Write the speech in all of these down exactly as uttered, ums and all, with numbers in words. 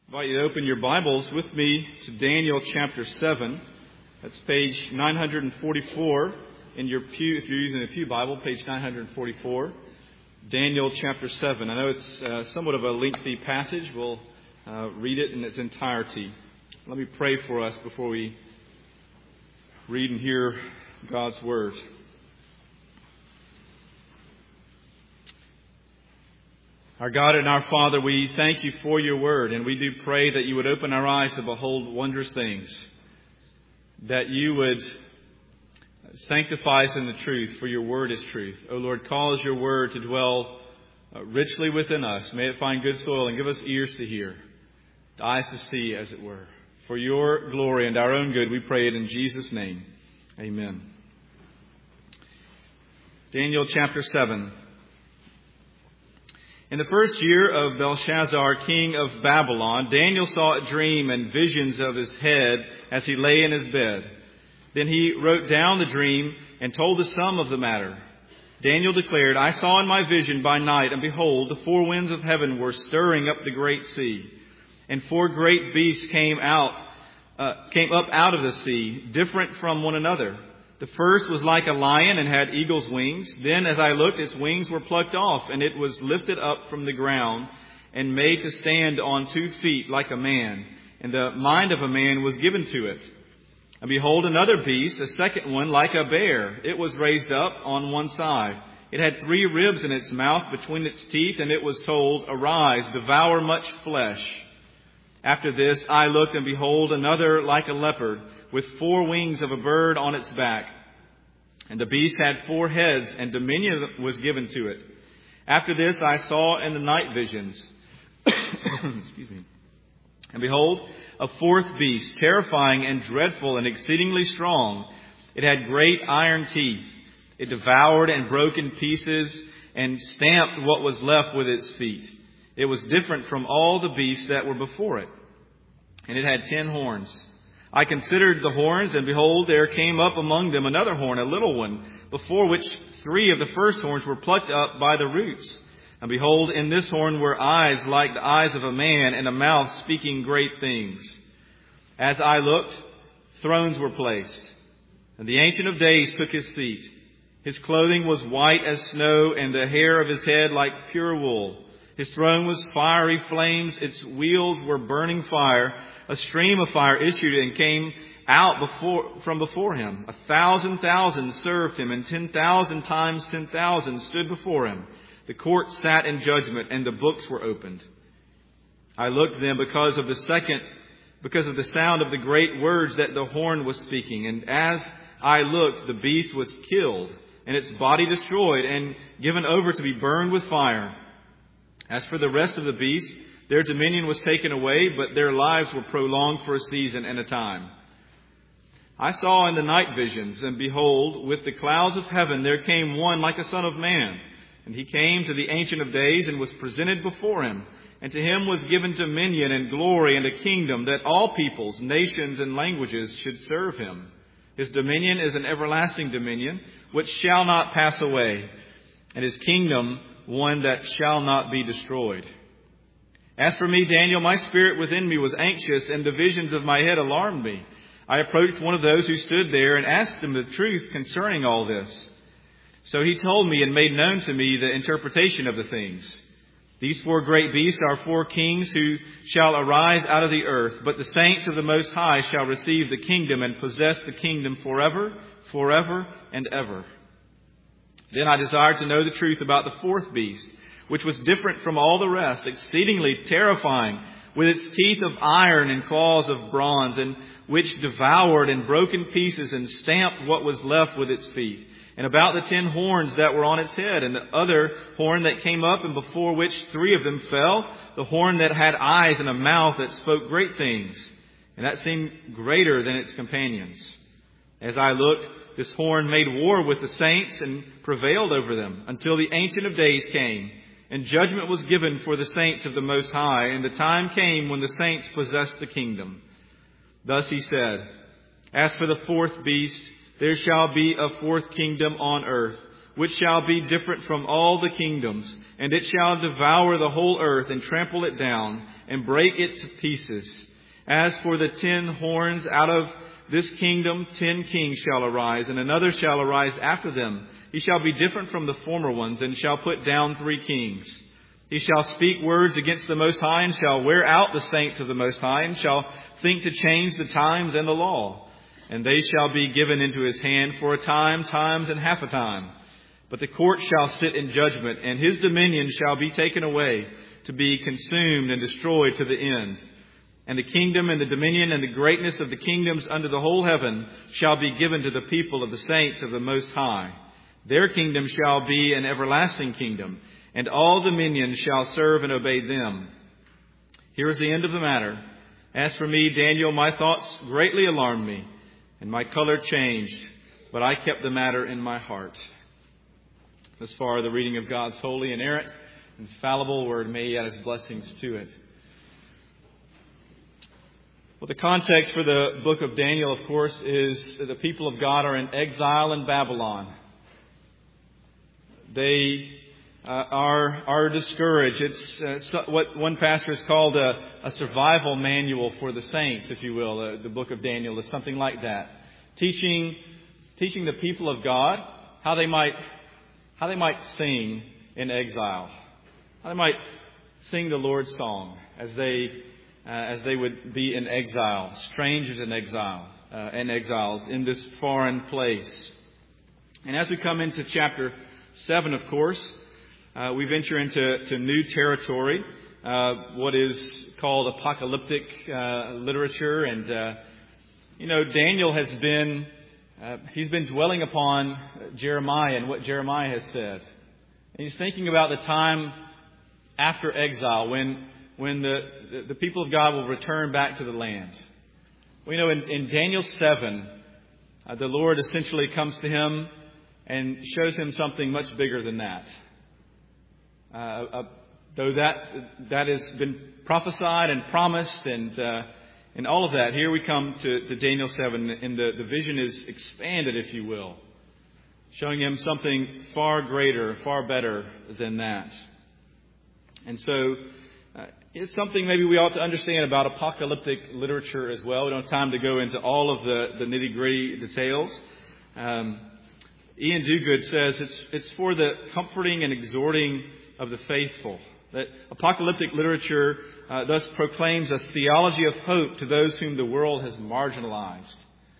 I invite you to open your Bibles with me to Daniel chapter seven. That's page nine forty-four in your pew, if you're using a pew Bible, page nine forty-four. Daniel chapter seven. I know it's uh, somewhat of a lengthy passage. We'll uh, read it in its entirety. Let me pray for us before we read and hear God's Word. Our God and our Father, we thank you for your word, and we do pray that you would open our eyes to behold wondrous things, that you would sanctify us in the truth, for your word is truth. O Lord, cause your word to dwell richly within us. May it find good soil and give us ears to hear, eyes to see, as it were. For your glory and our own good, we pray it in Jesus' name. Amen. Daniel chapter seven. In the first year of Belshazzar, king of Babylon, Daniel saw a dream and visions of his head as he lay in his bed. Then he wrote down the dream and told the sum of the matter. Daniel declared, I saw in my vision by night, and behold, the four winds of heaven were stirring up the great sea. And four great beasts came out, uh, came up out of the sea, different from one another. The first was like a lion and had eagle's wings. Then as I looked, its wings were plucked off, and it was lifted up from the ground and made to stand on two feet like a man. And the mind of a man was given to it. And behold, another beast, a second one like a bear. It was raised up on one side. It had three ribs in its mouth between its teeth, and it was told, Arise, devour much flesh. After this I looked, and behold, another like a leopard, with four wings of a bird on its back. And the beast had four heads, and dominion was given to it. After this I saw in the night visions, excuse me, and behold, a fourth beast, terrifying and dreadful and exceedingly strong. It had great iron teeth. It devoured and broke in pieces and stamped what was left with its feet. It was different from all the beasts that were before it. And it had ten horns. I considered the horns, and behold, there came up among them another horn, a little one, before which three of the first horns were plucked up by the roots. And behold, in this horn were eyes like the eyes of a man, and a mouth speaking great things. As I looked, thrones were placed, and the Ancient of Days took his seat. His clothing was white as snow, and the hair of his head like pure wool. His throne was fiery flames, its wheels were burning fire. A stream of fire issued and came out before, from before him. A thousand thousand served him, and ten thousand times ten thousand stood before him. The court sat in judgment, and the books were opened. I looked then because of the second, because of the sound of the great words that the horn was speaking. And as I looked, the beast was killed, and its body destroyed, and given over to be burned with fire. As for the rest of the beasts, their dominion was taken away, but their lives were prolonged for a season and a time. I saw in the night visions, and behold, with the clouds of heaven there came one like a son of man. And he came to the Ancient of Days and was presented before him. And to him was given dominion and glory and a kingdom, that all peoples, nations, and languages should serve him. His dominion is an everlasting dominion, which shall not pass away, and his kingdom one that shall not be destroyed. As for me, Daniel, my spirit within me was anxious, and the visions of my head alarmed me. I approached one of those who stood there and asked him the truth concerning all this. So he told me and made known to me the interpretation of the things. These four great beasts are four kings who shall arise out of the earth, but the saints of the Most High shall receive the kingdom and possess the kingdom forever, forever, and ever. Then I desired to know the truth about the fourth beast, which was different from all the rest, exceedingly terrifying, with its teeth of iron and claws of bronze, and which devoured and broke in pieces and stamped what was left with its feet. And about the ten horns that were on its head, and the other horn that came up, and before which three of them fell, the horn that had eyes and a mouth that spoke great things, and that seemed greater than its companions. As I looked, this horn made war with the saints and prevailed over them until the Ancient of Days came. And judgment was given for the saints of the Most High, and the time came when the saints possessed the kingdom. Thus he said, As for the fourth beast, there shall be a fourth kingdom on earth, which shall be different from all the kingdoms, and it shall devour the whole earth and trample it down and break it to pieces. As for the ten horns, out of this kingdom ten kings shall arise, and another shall arise after them. He shall be different from the former ones, and shall put down three kings. He shall speak words against the Most High, and shall wear out the saints of the Most High, and shall think to change the times and the law. And they shall be given into his hand for a time, times, and half a time. But the court shall sit in judgment, and his dominion shall be taken away, to be consumed and destroyed to the end. And the kingdom and the dominion and the greatness of the kingdoms under the whole heaven shall be given to the people of the saints of the Most High. Their kingdom shall be an everlasting kingdom, and all dominions shall serve and obey them. Here is the end of the matter. As for me, Daniel, my thoughts greatly alarmed me, and my color changed, but I kept the matter in my heart. Thus far, the reading of God's holy, inerrant, infallible word. May He add His blessings to it. Well, the context for the book of Daniel, of course, is that the people of God are in exile in Babylon. They uh, are are discouraged. It's uh, what one pastor has called a, a survival manual for the saints, if you will. Uh, the book of Daniel is something like that, teaching teaching the people of God how they might how they might sing in exile, how they might sing the Lord's song as they uh, as they would be in exile, strangers in exile, uh, and exiles in this foreign place. And as we come into chapter seven, of course, uh, we venture into to new territory, uh, what is called apocalyptic uh, literature. And, uh, you know, Daniel has been, uh, he's been dwelling upon Jeremiah and what Jeremiah has said. And he's thinking about the time after exile when when the, the, the people of God will return back to the land. We know in, in Daniel seven, uh, the Lord essentially comes to him and shows him something much bigger than that. Uh, uh, though that that has been prophesied and promised and uh, and all of that, here we come to, to Daniel seven, and the, the vision is expanded, if you will, showing him something far greater, far better than that. And so uh, it's something maybe we ought to understand about apocalyptic literature as well. We don't have time to go into all of the, the nitty-gritty details. Um, Ian Duguid says it's it's for the comforting and exhorting of the faithful. That apocalyptic literature uh, thus proclaims a theology of hope to those whom the world has marginalized.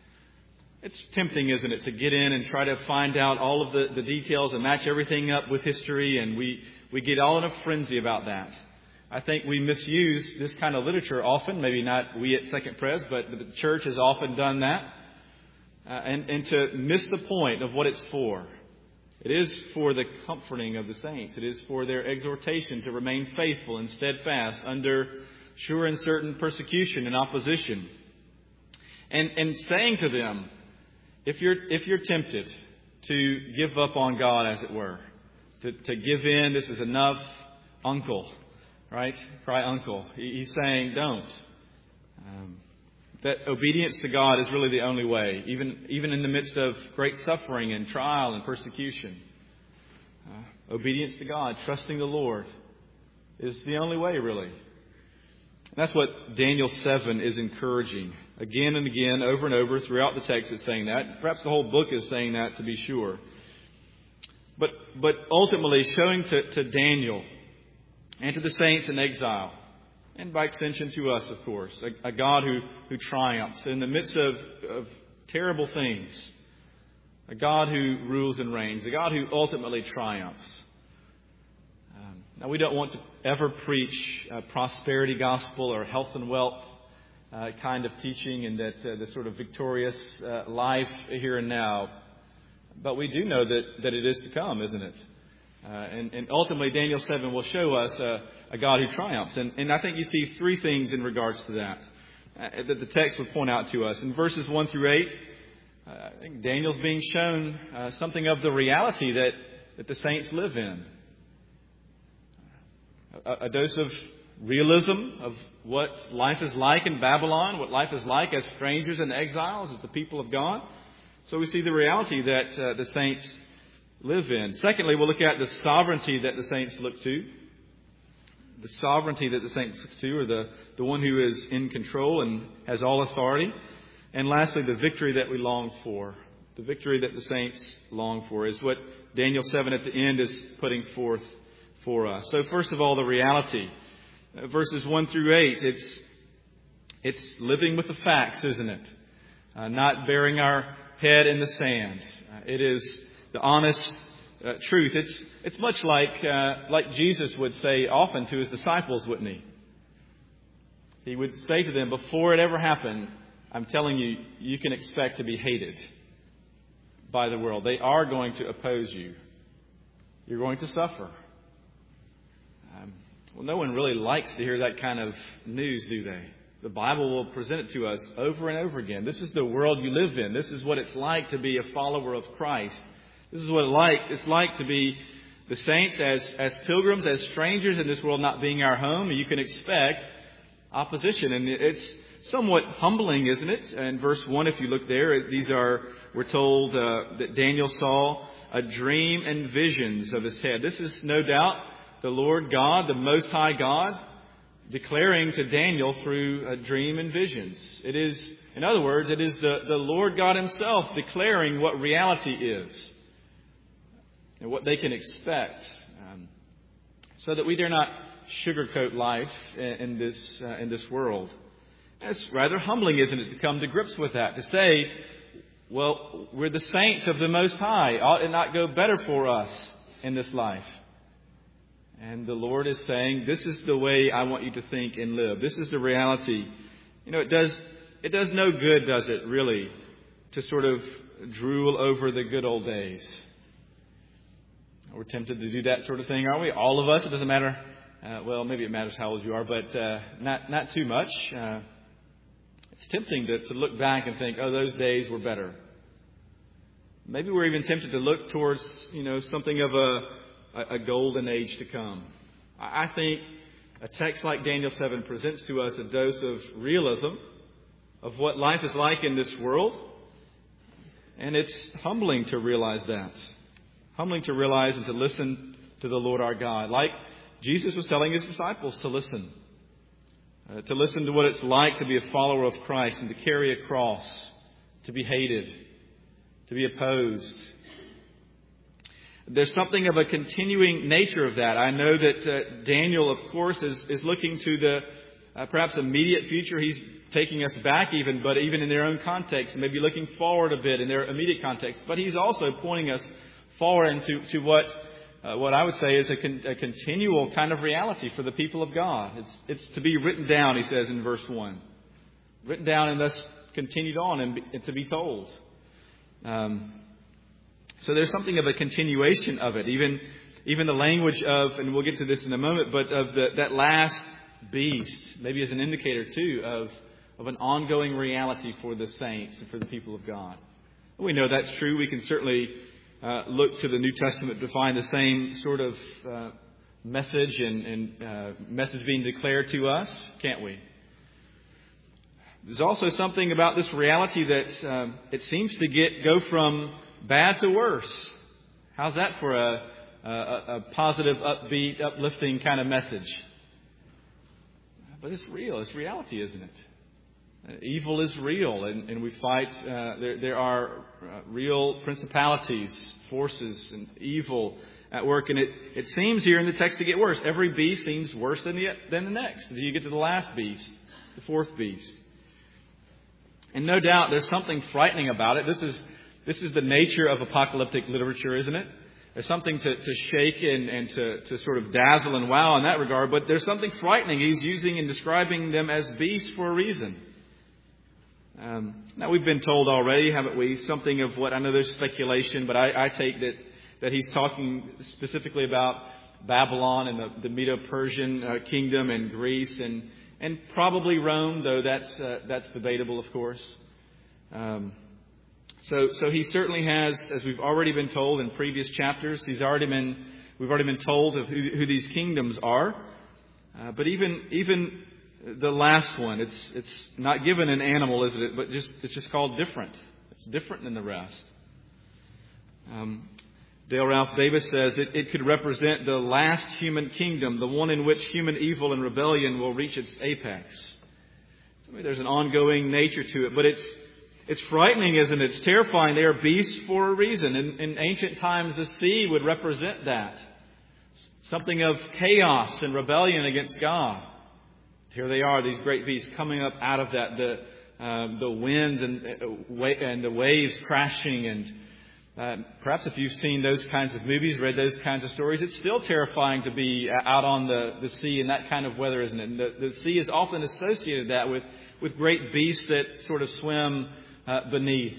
It's tempting, isn't it, to get in and try to find out all of the, the details and match everything up with history, and we, we get all in a frenzy about that. I think we misuse this kind of literature often, maybe not we at Second Pres, but the church has often done that. Uh, and, and to miss the point of what it's for. It is for the comforting of the saints. It is for their exhortation to remain faithful and steadfast under sure and certain persecution and opposition. And, and saying to them, if you're, if you're tempted to give up on God, as it were, to, to give in, this is enough, uncle, right? Cry uncle. He, he's saying, don't. Um, That obedience to God is really the only way, even even in the midst of great suffering and trial and persecution. Uh, obedience to God, trusting the Lord, is the only way, really. And that's what Daniel seven is encouraging. Again and again, over and over, throughout the text it's saying that. Perhaps the whole book is saying that, to be sure. But but ultimately showing to, to Daniel and to the saints in exile, and by extension to us, of course, a, a God who, who triumphs in the midst of, of terrible things. A God who rules and reigns. A God who ultimately triumphs. Um, now, we don't want to ever preach a prosperity gospel or health and wealth uh, kind of teaching, and that uh, the sort of victorious uh, life here and now. But we do know that, that it is to come, isn't it? Uh, and, and ultimately, Daniel seven will show us uh, a God who triumphs. And, and I think you see three things in regards to that uh, that the text would point out to us. In verses one through eight, uh, I think Daniel's being shown uh, something of the reality that, that the saints live in. A, a dose of realism of what life is like in Babylon, what life is like as strangers and exiles, as the people of God. So we see the reality that uh, the saints live in. Secondly, we'll look at the sovereignty that the saints look to. The sovereignty that the saints look to, or the, the one who is in control and has all authority. And lastly, the victory that we long for. The victory that the saints long for is what Daniel seven at the end is putting forth for us. So first of all, the reality. Uh, verses one through eight, it's, it's living with the facts, isn't it? Uh, not burying our head in the sand. Uh, it is the honest uh, truth. It's it's much like uh, like Jesus would say often to his disciples, wouldn't he? He would say to them, before it ever happened, I'm telling you, you can expect to be hated by the world. They are going to oppose you. You're going to suffer. Um, well, no one really likes to hear that kind of news, do they? The Bible will present it to us over and over again. This is the world you live in. This is what it's like to be a follower of Christ. This is what it like, it's like to be the saints as, as pilgrims, as strangers in this world not being our home. You can expect opposition. And it's somewhat humbling, isn't it? In verse one, if you look there, these are, we're told uh, that Daniel saw a dream and visions of his head. This is no doubt the Lord God, the Most High God, declaring to Daniel through a dream and visions. It is, in other words, it is the, the Lord God himself declaring what reality is and what they can expect, um, so that we dare not sugarcoat life in, in this uh, in this world. It's rather humbling, isn't it, to come to grips with that, to say, well, we're the saints of the Most High. Ought it not go better for us in this life? And the Lord is saying, this is the way I want you to think and live. This is the reality. You know, it does it does no good, does it, really, to sort of drool over the good old days. We're tempted to do that sort of thing, aren't we? All of us. It doesn't matter. Uh, well, maybe it matters how old you are, but uh, not not too much. Uh, it's tempting to, to look back and think, oh, those days were better. Maybe we're even tempted to look towards, you know, something of a, a golden age to come. I think a text like Daniel seven presents to us a dose of realism of what life is like in this world. And it's humbling to realize that. Humbling to realize and to listen to the Lord our God. Like Jesus was telling his disciples to listen. Uh, to listen to what it's like to be a follower of Christ and to carry a cross. To be hated. To be opposed. There's something of a continuing nature of that. I know that uh, Daniel, of course, is, is looking to the uh, perhaps immediate future. He's taking us back even, but even in their own context, maybe looking forward a bit in their immediate context. But he's also pointing us forward into to what uh, what I would say is a, con- a continual kind of reality for the people of God. It's it's to be written down, he says in verse one. Written down and thus continued on and, be, and to be told. Um, so there's something of a continuation of it. Even even the language of, and we'll get to this in a moment, but of the, that last beast, maybe as an indicator too of, of an ongoing reality for the saints and for the people of God. We know that's true. We can certainly Uh, look to the New Testament to find the same sort of uh, message and, and uh, message being declared to us, can't we? There's also something about this reality that um, it seems to get go from bad to worse. How's that for a, a, a positive, upbeat, uplifting kind of message? But it's real. It's reality, isn't it? Uh, evil is real, and, and we fight. Uh, there, there are uh, real principalities, forces, and evil at work. And it, it seems here in the text to get worse. Every beast seems worse than the, than the next. Until you get to the last beast, the fourth beast. And no doubt there's something frightening about it. This is this is the nature of apocalyptic literature, isn't it? There's something to, to shake and, and to, to sort of dazzle and wow in that regard. But there's something frightening. He's using and describing them as beasts for a reason. Um, now, we've been told already, haven't we, something of what, I know there's speculation, but I, I take that, that he's talking specifically about Babylon and the, the Medo-Persian uh, kingdom and Greece and, and probably Rome, though that's, uh, that's debatable, of course. Um, so, so he certainly has, as we've already been told in previous chapters, he's already been, we've already been told of who, who these kingdoms are. Uh, but even, even, the last one, it's it's not given an animal, is it? But just it's just called different. It's different than the rest. Um, Dale Ralph Davis says it, it could represent the last human kingdom, the one in which human evil and rebellion will reach its apex. So, I mean, there's an ongoing nature to it, but it's it's frightening, isn't it? It's terrifying. They are beasts for a reason. In, in ancient times, the sea would represent that. Something of chaos and rebellion against God. Here they are, these great beasts coming up out of that, the uh, the winds and uh, and the waves crashing. And uh, perhaps if you've seen those kinds of movies, read those kinds of stories, it's still terrifying to be out on the, the sea in that kind of weather, isn't it? And the, the sea is often associated that with, with great beasts that sort of swim uh, beneath.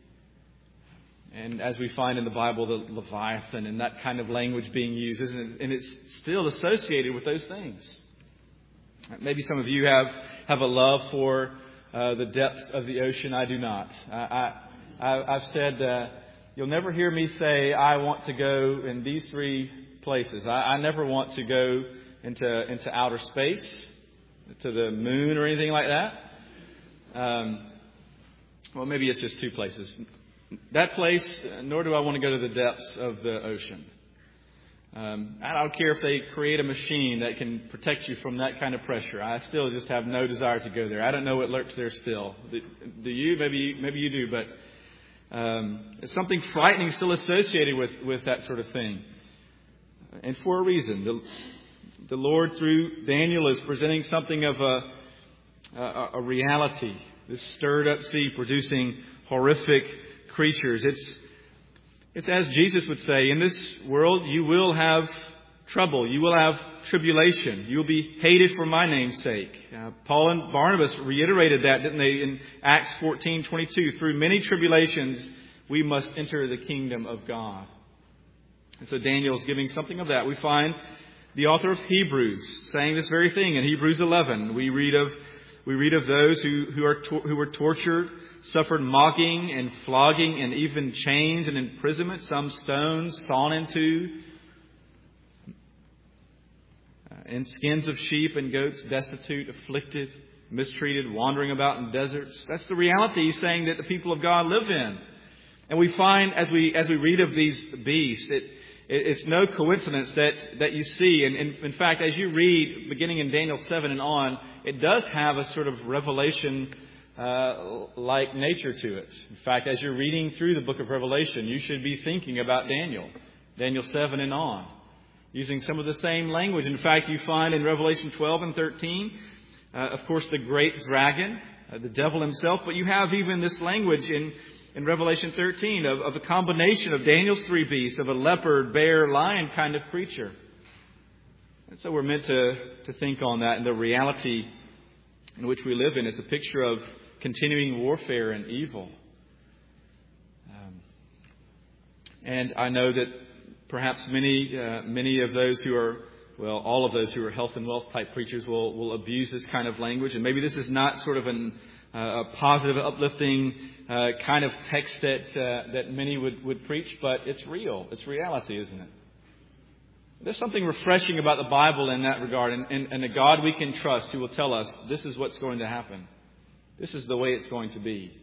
And as we find in the Bible, the Leviathan and that kind of language being used, isn't it? And it's still associated with those things. Maybe some of you have, have a love for uh, the depths of the ocean. I do not. I, I, I've said uh, you'll never hear me say I want to go in these three places. I, I never want to go into into outer space, to the moon or anything like that. Um, well, maybe it's just two places. That place, nor do I want to go to the depths of the ocean. Um, I don't care if they create a machine that can protect you from that kind of pressure. I still just have no desire to go there. I don't know what lurks there still. Do, do you? Maybe maybe you do, but um, it's something frightening still associated with, with that sort of thing. And for a reason. The, the Lord, through Daniel, is presenting something of a, a, a reality. This stirred up sea producing horrific creatures. It's It's as Jesus would say, in this world you will have trouble. You will have tribulation. You will be hated for my name's sake. Uh, Paul and Barnabas reiterated that, didn't they, in Acts fourteen twenty-two. Through many tribulations, we must enter the kingdom of God. And so Daniel is giving something of that. We find the author of Hebrews saying this very thing in Hebrews eleven. We read of we read of those who who are to, who were tortured, suffered mocking and flogging and even chains and imprisonment, some stones sawn into, uh, and skins of sheep and goats, destitute, afflicted, mistreated, wandering about in deserts. That's the reality he's saying that the people of God live in. And we find as we as we read of these beasts, it, it it's no coincidence that, that you see, and, and in fact, as you read, beginning in Daniel seven and on, it does have a sort of revelation Uh, like nature to it. In fact, as you're reading through the book of Revelation, you should be thinking about Daniel, Daniel seven and on, using some of the same language. In fact, you find in Revelation twelve and thirteen, uh, of course, the great dragon, uh, the devil himself, but you have even this language in, in Revelation thirteen of, of a combination of Daniel's three beasts, of a leopard, bear, lion kind of creature. And so we're meant to, to think on that, and the reality in which we live in is a picture of continuing warfare and evil. Um, and I know that perhaps many uh, many of those who are, well, all of those who are health and wealth type preachers will, will abuse this kind of language. And maybe this is not sort of an, uh, a positive, uplifting uh, kind of text that uh, that many would, would preach, but it's real. It's reality, isn't it? There's something refreshing about the Bible in that regard, and, and, and a God we can trust who will tell us this is what's going to happen. This is the way it's going to be.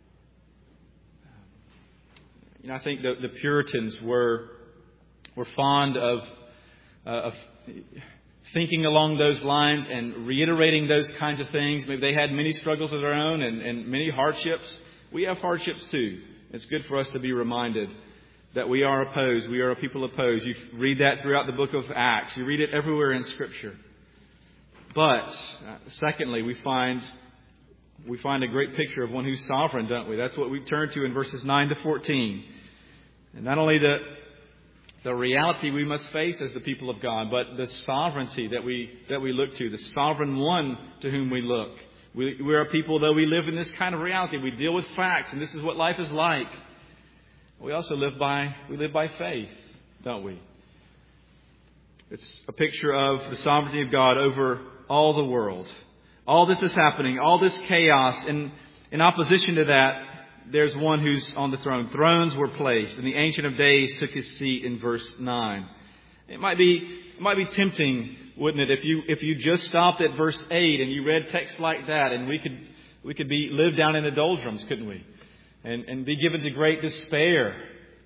You know, I think the, the Puritans were were fond of uh, of thinking along those lines and reiterating those kinds of things. Maybe they had many struggles of their own and, and many hardships. We have hardships too. It's good for us to be reminded that we are opposed. We are a people opposed. You read that throughout the book of Acts. You read it everywhere in Scripture. But uh, secondly, we find we find a great picture of one who's sovereign, don't we? That's what we turn to in verses nine to fourteen. And not only the the reality we must face as the people of God, but the sovereignty that we that we look to, the sovereign one to whom we look. We, we are a people, though we live in this kind of reality. We deal with facts, and this is what life is like. We also live by we live by faith, don't we? It's a picture of the sovereignty of God over all the world. All this is happening, all this chaos, and in opposition to that, there's one who's on the throne. Thrones were placed, and the Ancient of Days took his seat in verse nine. It might be it might be tempting, wouldn't it, if you if you just stopped at verse eight and you read text like that, and we could we could be live down in the doldrums, couldn't we? And and be given to great despair.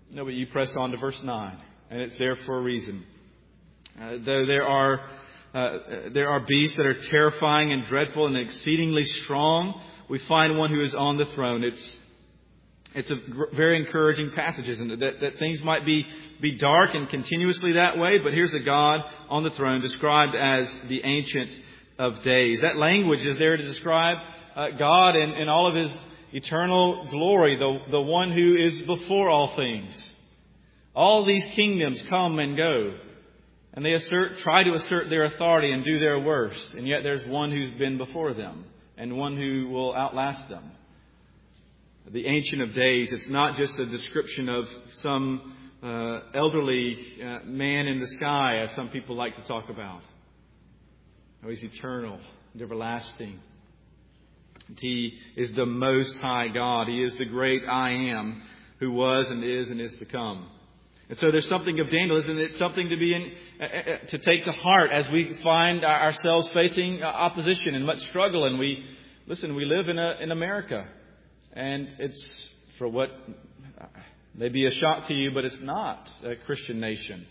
No, but you press on to verse nine, and it's there for a reason. Uh, though there are uh, there are beasts that are terrifying and dreadful and exceedingly strong, we find one who is on the throne. It's it's a gr- very encouraging passage, isn't it? That, that things might be, be dark and continuously that way, but here's a God on the throne described as the Ancient of Days. That language is there to describe uh, God in, in all of His eternal glory, the, the one who is before all things. All these kingdoms come and go, and they assert, try to assert their authority and do their worst, and yet there's one who's been before them and one who will outlast them. The Ancient of Days, it's not just a description of some uh, elderly uh, man in the sky, as some people like to talk about. Oh, He's eternal and everlasting. He is the Most High God. He is the great I Am, who was and is and is to come. And so there's something of Daniel, isn't it? Something to be in, uh, to take to heart as we find ourselves facing opposition and much struggle. And we, listen, we live in a, in America. And it's, for what may be a shock to you, but it's not a Christian nation.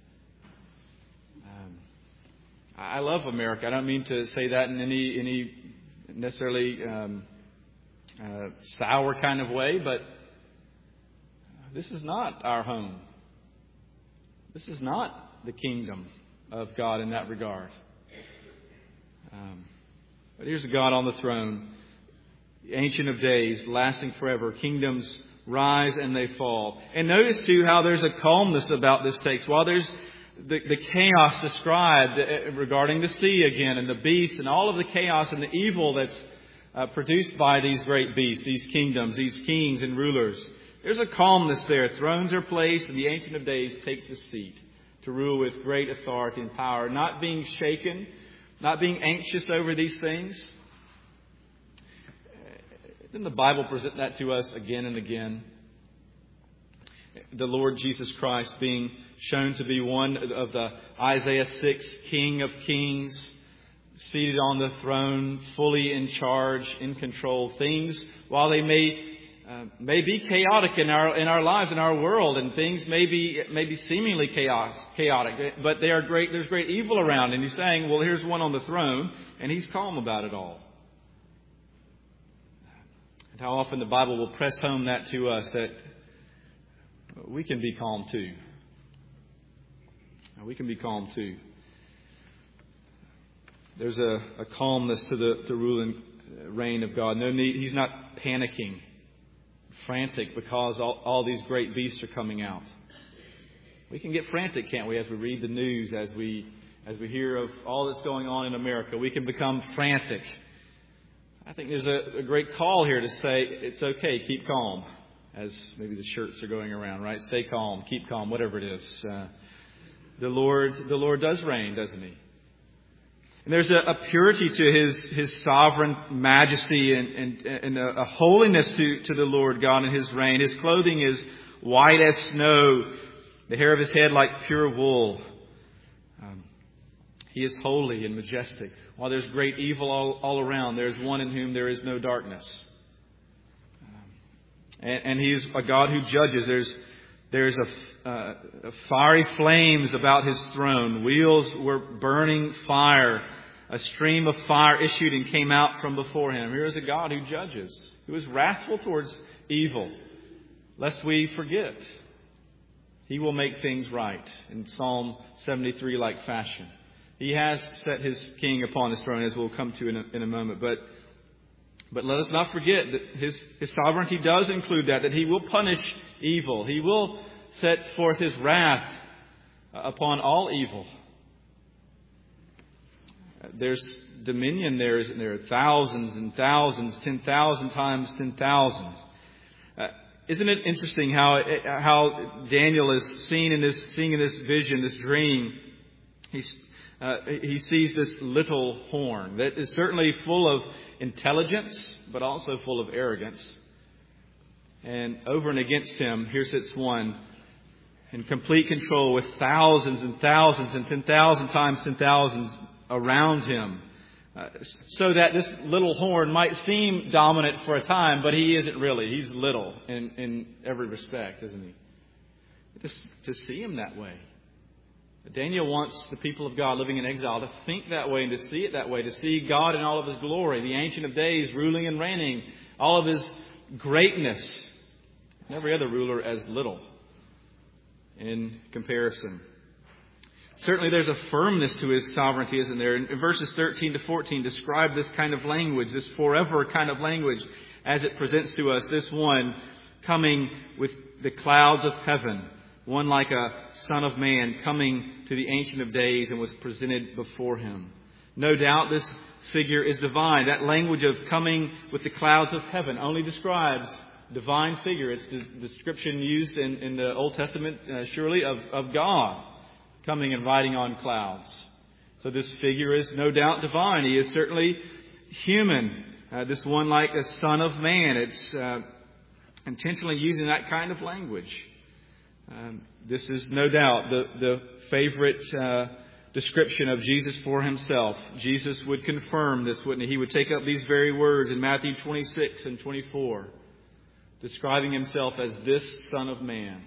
Um, I love America. I don't mean to say that in any any necessarily um, uh, sour kind of way, but this is not our home. This is not the kingdom of God in that regard. Um, but here's a God on the throne. The Ancient of Days, lasting forever. Kingdoms rise and they fall. And notice, too, how there's a calmness about this text. While there's the, the chaos described regarding the sea again and the beasts and all of the chaos and the evil that's uh, produced by these great beasts, these kingdoms, these kings and rulers. There's a calmness there. Thrones are placed and the Ancient of Days takes his seat to rule with great authority and power, not being shaken, not being anxious over these things. Didn't the Bible present that to us again and again? The Lord Jesus Christ being shown to be one of the Isaiah six King of Kings, seated on the throne, fully in charge, in control. Things, while they may uh, may be chaotic in our in our lives, in our world, and things may be may be seemingly chaos, chaotic, but they are great. There's great evil around, and He's saying, "Well, here's one on the throne, and He's calm about it all." And how often the Bible will press home that to us, that we can be calm too. We can be calm too. There's a, a calmness to the, the rule and reign of God. No need. He's not panicking, frantic because all, all these great beasts are coming out. We can get frantic, can't we, as we read the news, as we as we hear of all that's going on in America. We can become frantic. I think there's a, a great call here to say, it's okay, keep calm, as maybe the shirts are going around, right? Stay calm, keep calm, whatever it is. Uh, the Lord, the Lord does reign, doesn't He? And there's a, a purity to His His sovereign majesty and, and, and a, a holiness to, to the Lord God in His reign. His clothing is white as snow, the hair of His head like pure wool. Um, He is holy and majestic. While there's great evil all, all around, there's one in whom there is no darkness. Um, and, and He's a God who judges. There's there's a, uh, a fiery flames about His throne. Wheels were burning fire. A stream of fire issued and came out from before Him. Here is a God who judges, who is wrathful towards evil, lest we forget. He will make things right in Psalm seventy-three like fashion. He has set His king upon His throne, as we'll come to in a, in a moment. But but let us not forget that His, His sovereignty does include that, that He will punish evil. He will set forth His wrath upon all evil. There's dominion there, isn't there? Thousands and thousands, ten thousand times ten thousand. Uh, isn't it interesting how how Daniel is seen in this, seeing in this vision, this dream? He's Uh, he sees this little horn that is certainly full of intelligence, but also full of arrogance. And over and against him, here sits one in complete control with thousands and thousands and ten thousand times ten thousands around him. Uh, so that this little horn might seem dominant for a time, but he isn't really. He's little in, in every respect, isn't he? to, to see Him that way. Daniel wants the people of God living in exile to think that way and to see it that way, to see God in all of His glory, the Ancient of Days ruling and reigning, all of His greatness, and every other ruler as little in comparison. Certainly there's a firmness to His sovereignty, isn't there? In verses thirteen to fourteen describe this kind of language, this forever kind of language as it presents to us this one coming with the clouds of heaven. One like a son of man coming to the Ancient of Days and was presented before Him. No doubt this figure is divine. That language of coming with the clouds of heaven only describes divine figure. It's the description used in, in the Old Testament, uh, surely, of, of God coming and riding on clouds. So this figure is no doubt divine. He is certainly human. Uh, this one like a son of man. It's uh, intentionally using that kind of language. Um, this is no doubt the, the favorite uh, description of Jesus for Himself. Jesus would confirm this, wouldn't He? He would take up these very words in Matthew twenty-six and twenty-four, describing Himself as this Son of Man,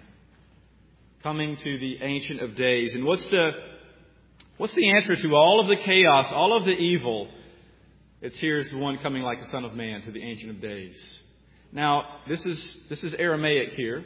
coming to the Ancient of Days. And what's the what's the answer to all of the chaos, all of the evil? It's here's the one coming like a Son of Man to the Ancient of Days. Now, this is this is Aramaic here.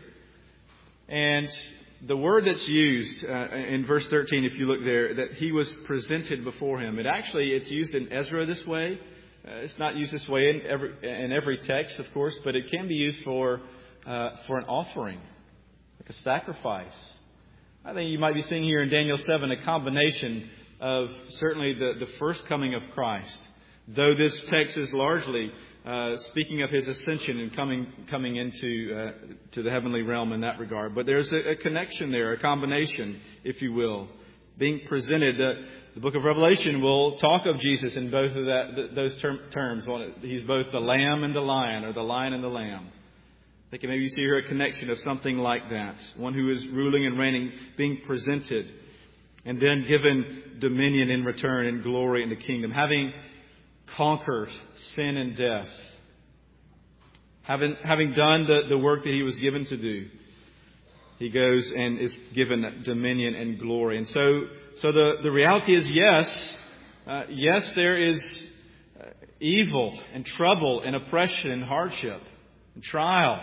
And the word that's used uh, in verse thirteen, if you look there, that He was presented before Him. It actually, it's used in Ezra this way. Uh, it's not used this way in every in every text, of course, but it can be used for uh, for an offering, like a sacrifice. I think you might be seeing here in Daniel seven a combination of certainly the, the first coming of Christ, though this text is largely Uh, speaking of His ascension and coming coming into uh, to the heavenly realm in that regard. But there's a, a connection there, a combination, if you will, being presented. Uh, the book of Revelation will talk of Jesus in both of that th- those term, terms. He's both the lamb and the lion, or the lion and the lamb. I think maybe you see here a connection of something like that. One who is ruling and reigning, being presented, and then given dominion in return and glory in the kingdom, having conquered sin and death. Having, having done the, the work that He was given to do, He goes and is given dominion and glory. And so, so the, the reality is, yes, uh, yes, there is uh, evil and trouble and oppression and hardship and trial.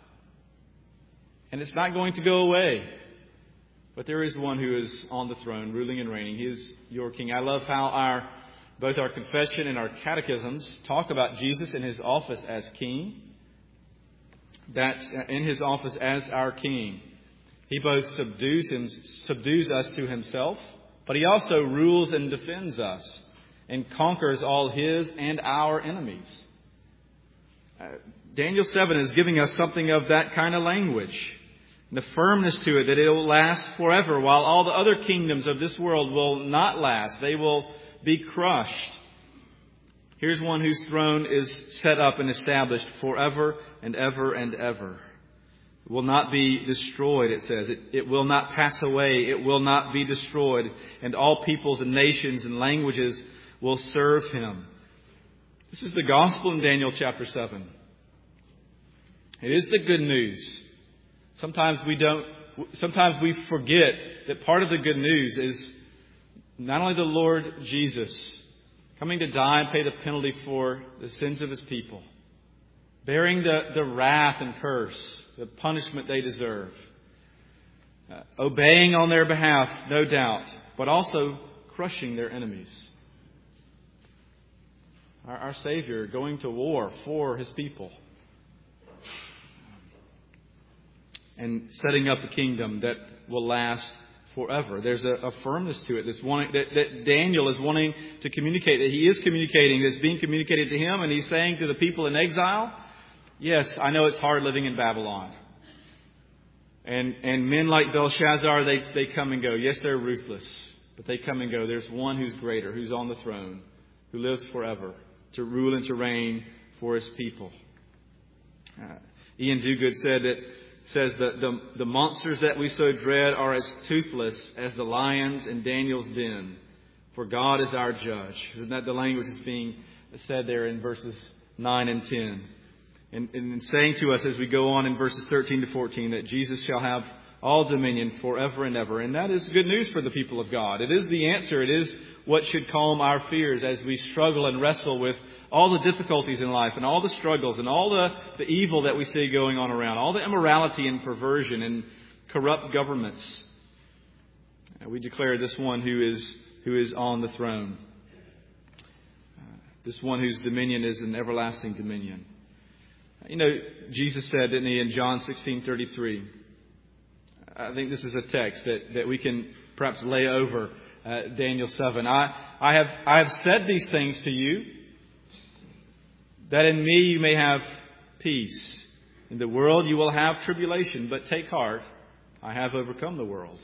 And it's not going to go away. But there is one who is on the throne, ruling and reigning. He is your King. I love how our both our confession and our catechisms talk about Jesus in His office as King. That in His office as our King, He both subdues him, subdues us to Himself, but He also rules and defends us and conquers all His and our enemies. Uh, Daniel seven is giving us something of that kind of language. The firmness to it, that it will last forever, while all the other kingdoms of this world will not last. They will be crushed. Here's one whose throne is set up and established forever and ever and ever. It will not be destroyed, it says. It, it will not pass away. It will not be destroyed. And all peoples and nations and languages will serve Him. This is the gospel in Daniel chapter seven. It is the good news. Sometimes we don't, sometimes we forget that part of the good news is not only the Lord Jesus coming to die and pay the penalty for the sins of His people, bearing the, the wrath and curse, the punishment they deserve, uh, obeying on their behalf, no doubt, but also crushing their enemies. Our, our Savior going to war for His people and setting up a kingdom that will last forever. There's a, a firmness to it. This wanting, that, that Daniel is wanting to communicate, that he is communicating, that's being communicated to him, and he's saying to the people in exile, yes, I know it's hard living in Babylon. And and men like Belshazzar, they, they come and go. Yes, they're ruthless, but they come and go. There's one who's greater, who's on the throne, who lives forever to rule and to reign for His people. Uh, Ian Duguid said that says that the, the monsters that we so dread are as toothless as the lions in Daniel's den, for God is our judge. Isn't that the language that's being said there in verses nine and ten? And, and saying to us as we go on in verses thirteen to fourteen that Jesus shall have all dominion forever and ever. And that is good news for the people of God. It is the answer. It is what should calm our fears as we struggle and wrestle with all the difficulties in life and all the struggles and all the, the evil that we see going on around, all the immorality and perversion and corrupt governments. We declare this one who is who is on the throne. Uh, this one whose dominion is an everlasting dominion. You know, Jesus said, didn't he, in John sixteen thirty-three? I think this is a text that, that we can perhaps lay over uh, Daniel seven. I, I have I have said these things to you, that in me you may have peace. In the world you will have tribulation, but take heart, I have overcome the world.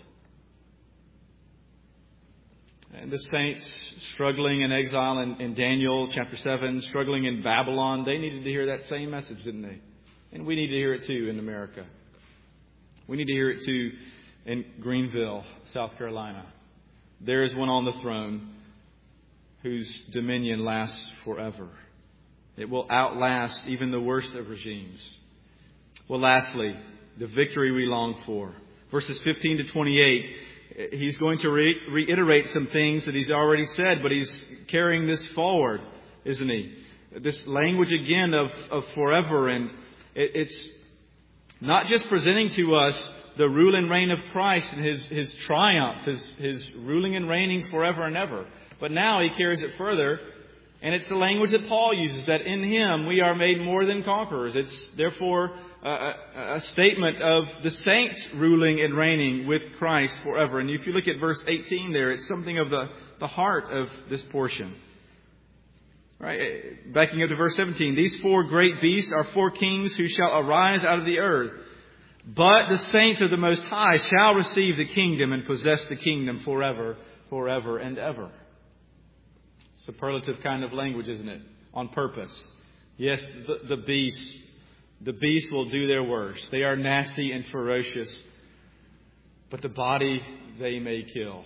And the saints struggling in exile in, in Daniel chapter seven, struggling in Babylon, they needed to hear that same message, didn't they? And we need to hear it too in America. We need to hear it too in Greenville, South Carolina. There is one on the throne whose dominion lasts forever. It will outlast even the worst of regimes. Well, lastly, the victory we long for. Verses fifteen to twenty-eight, he's going to re- reiterate some things that he's already said, but he's carrying this forward, isn't he? This language again of, of forever, and it, it's not just presenting to us the rule and reign of Christ and his, his triumph, his, his ruling and reigning forever and ever. But now he carries it further, and it's the language that Paul uses, that in him we are made more than conquerors. It's therefore a, a, a statement of the saints ruling and reigning with Christ forever. And if you look at verse eighteen there, it's something of the, the heart of this portion. Right? Backing up to verse seventeen, these four great beasts are four kings who shall arise out of the earth. But the saints of the Most High shall receive the kingdom and possess the kingdom forever, forever and ever. Superlative kind of language, isn't it? On purpose. Yes, the, the beasts, the beasts will do their worst. They are nasty and ferocious. But the body they may kill.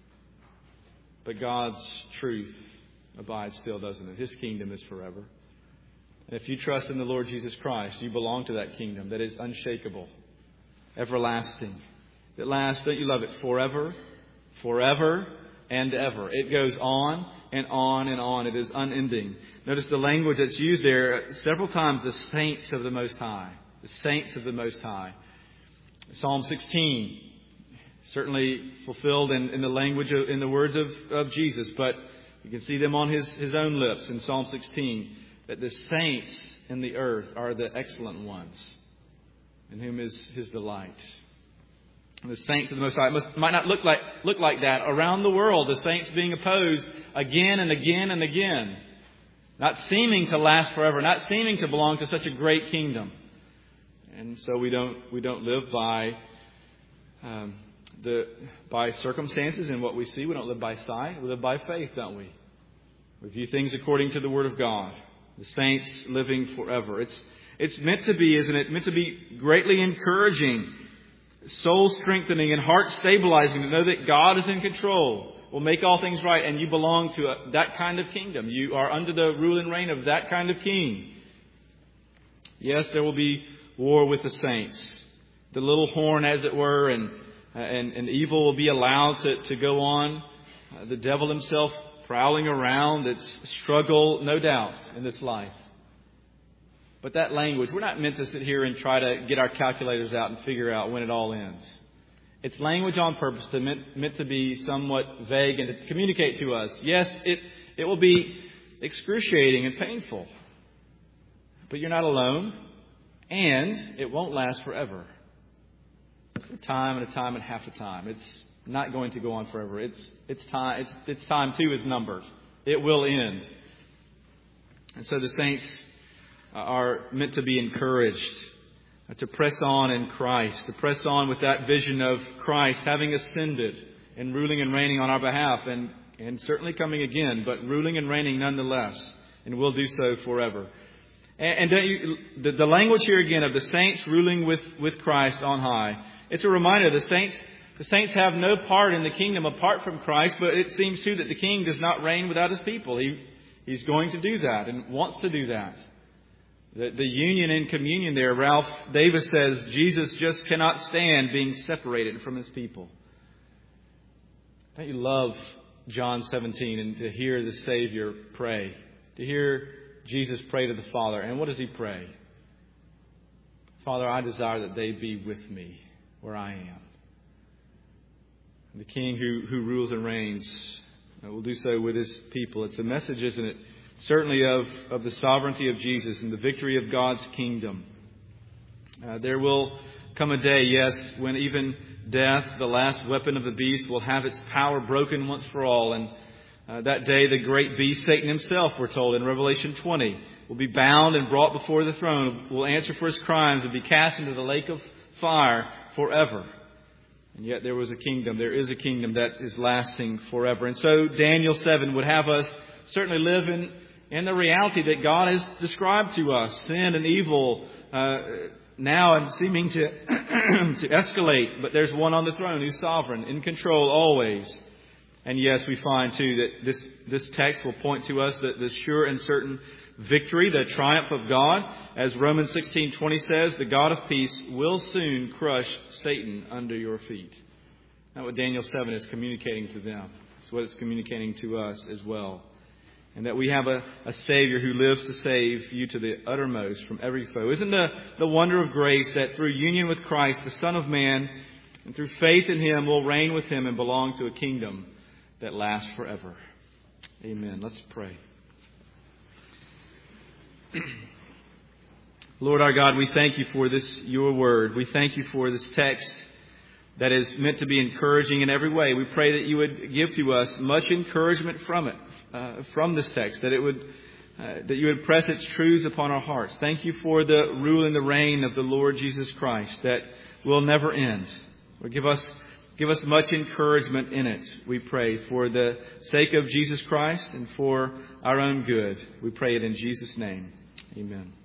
But God's truth abides still, doesn't it? His kingdom is forever. And if you trust in the Lord Jesus Christ, you belong to that kingdom that is unshakable, everlasting. That lasts, don't you love it, forever, forever and ever. It goes on and on and on. It is unending. Notice the language that's used there several times, the saints of the Most High. The saints of the Most High. Psalm sixteen, certainly fulfilled in, in the language, of, in the words of, of Jesus, but you can see them on his, his own lips in Psalm sixteen, that the saints in the earth are the excellent ones, in whom is his delight. And the saints of the Most High must, might not look like look like that around the world. The saints being opposed again and again and again, not seeming to last forever, not seeming to belong to such a great kingdom. And so we don't we don't live by um, the by circumstances and what we see. We don't live by sight. We live by faith, don't we? We view things according to the Word of God. The saints living forever. It's it's meant to be, isn't it? Meant to be greatly encouraging, soul strengthening, and heart stabilizing to know that God is in control, will make all things right, and you belong to a, that kind of kingdom. You are under the rule and reign of that kind of king. Yes, there will be war with the saints, the little horn, as it were, and and, and evil will be allowed to, to go on. Uh, the devil himself prowling around. It's struggle, no doubt, in this life. But that language, we're not meant to sit here and try to get our calculators out and figure out when it all ends. It's language on purpose, to meant, meant to be somewhat vague and to communicate to us. Yes, it, it will be excruciating and painful. But you're not alone. And it won't last forever. A time and a time and half a time. It's not going to go on forever. It's it's time. It's, its time too is numbered. It will end. And so the saints are meant to be encouraged to press on in Christ, to press on with that vision of Christ having ascended and ruling and reigning on our behalf, and and certainly coming again, but ruling and reigning nonetheless, and will do so forever. And, and don't you, the, the language here again of the saints ruling with, with Christ on high. It's a reminder the saints the saints have no part in the kingdom apart from Christ, but it seems too that the king does not reign without his people. He he's going to do that and wants to do that. The, the union in communion there, Ralph Davis says, Jesus just cannot stand being separated from His people. Don't you love John seventeen and to hear the Savior pray? To hear Jesus pray to the Father. And what does He pray? Father, I desire that they be with me where I am. And the King who, who rules and reigns will do so with His people. It's a message, isn't it? Certainly of, of the sovereignty of Jesus and the victory of God's kingdom. Uh, there will come a day, yes, when even death, the last weapon of the beast, will have its power broken once for all. And uh, that day, the great beast, Satan himself, we're told in Revelation twenty, will be bound and brought before the throne, will answer for his crimes, and be cast into the lake of fire forever. And yet there was a kingdom, there is a kingdom that is lasting forever. And so Daniel seven would have us certainly live in, in the reality that God has described to us. Sin and evil uh, now and seeming to, to escalate, but there's one on the throne who's sovereign, in control always. And yes, we find too that this, this text will point to us that the sure and certain victory, the triumph of God. As Romans sixteen twenty says, the God of peace will soon crush Satan under your feet. That's what Daniel seven is communicating to them. It's what it's communicating to us as well. And that we have a, a Savior who lives to save you to the uttermost from every foe. Isn't the, the wonder of grace that through union with Christ, the Son of Man, and through faith in Him, we'll reign with Him and belong to a kingdom that lasts forever. Amen. Let's pray. Lord our God, we thank You for this, Your word. We thank You for this text that is meant to be encouraging in every way. We pray that You would give to us much encouragement from it, uh, from this text, that it would, uh, that You would press its truths upon our hearts. Thank You for the rule and the reign of the Lord Jesus Christ that will never end. Lord, give us, give us much encouragement in it, we pray, for the sake of Jesus Christ and for our own good. We pray it in Jesus' name. Amen.